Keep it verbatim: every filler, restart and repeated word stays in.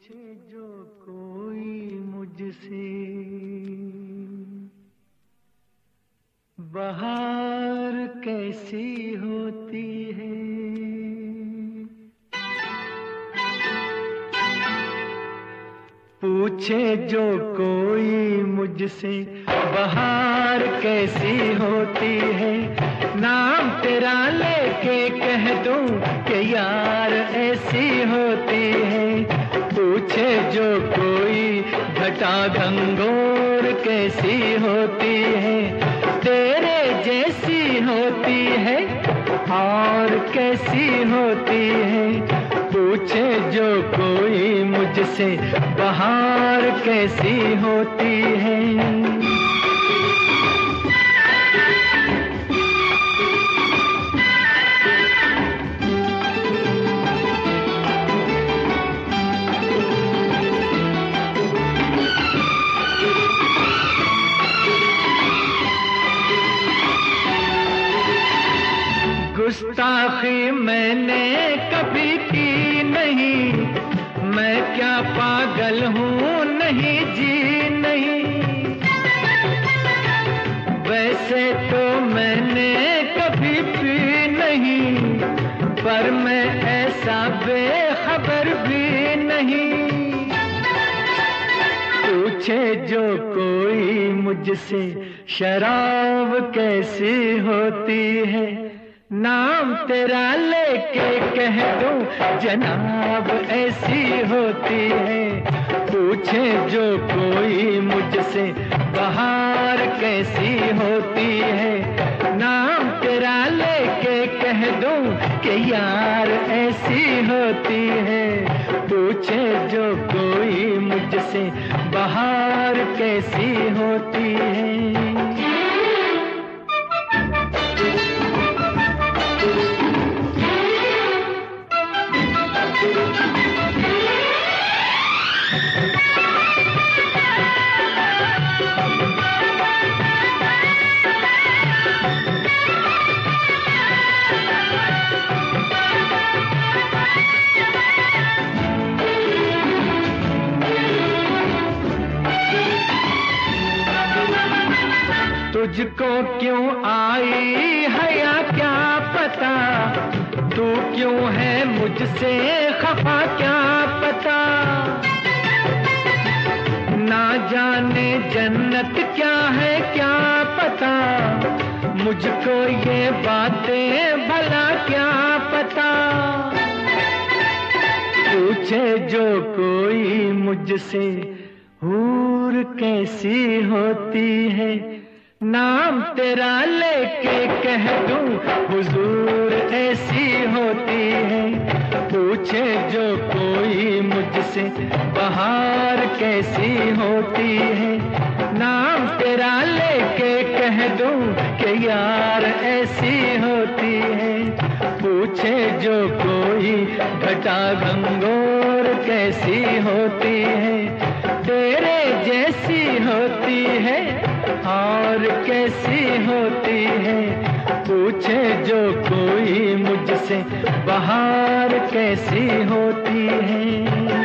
पूछे जो कोई मुझसे बहार कैसी होती है, पूछे जो कोई मुझसे बहार कैसी होती है, नाम तेरा लेके कह दूं कि यार ऐसी होती है। पूछे जो कोई घटा घंघोर कैसी होती है, तेरे जैसी होती है और कैसी होती है। पूछे जो कोई मुझसे बहार कैसी होती है। गुस्ताखी मैंने कभी की नहीं, मैं क्या पागल हूँ नहीं जी नहीं। वैसे तो मैंने कभी पी नहीं, पर मैं ऐसा बेखबर भी नहीं। पूछे जो कोई मुझसे शराब कैसी होती है, नाम तेरा लेके कह दूं जनाब ऐसी होती है। पूछे जो कोई मुझसे बहार कैसी होती है, नाम तेरा लेके कह दूं कि यार ऐसी होती है। पूछे जो कोई मुझसे बहार कैसी होती है। तुझको क्यों आई हया क्या पता, तू क्यों है मुझसे खफा क्या पता। ना जाने जन्नत क्या है क्या पता, मुझको ये बातें भला क्या पता। पूछे जो कोई मुझसे हूर कैसी होती है, नाम तेरा लेके कह दूं हुजूर ऐसी होती है। पूछे जो कोई मुझसे बहार कैसी होती है, नाम तेरा लेके कह दूं कि यार ऐसी होती है। पूछे जो कोई घटा घंघोर कैसी होती है, तेरे जैसी होती है और कैसी होती है। पूछे जो कोई मुझसे बहार कैसी होती है।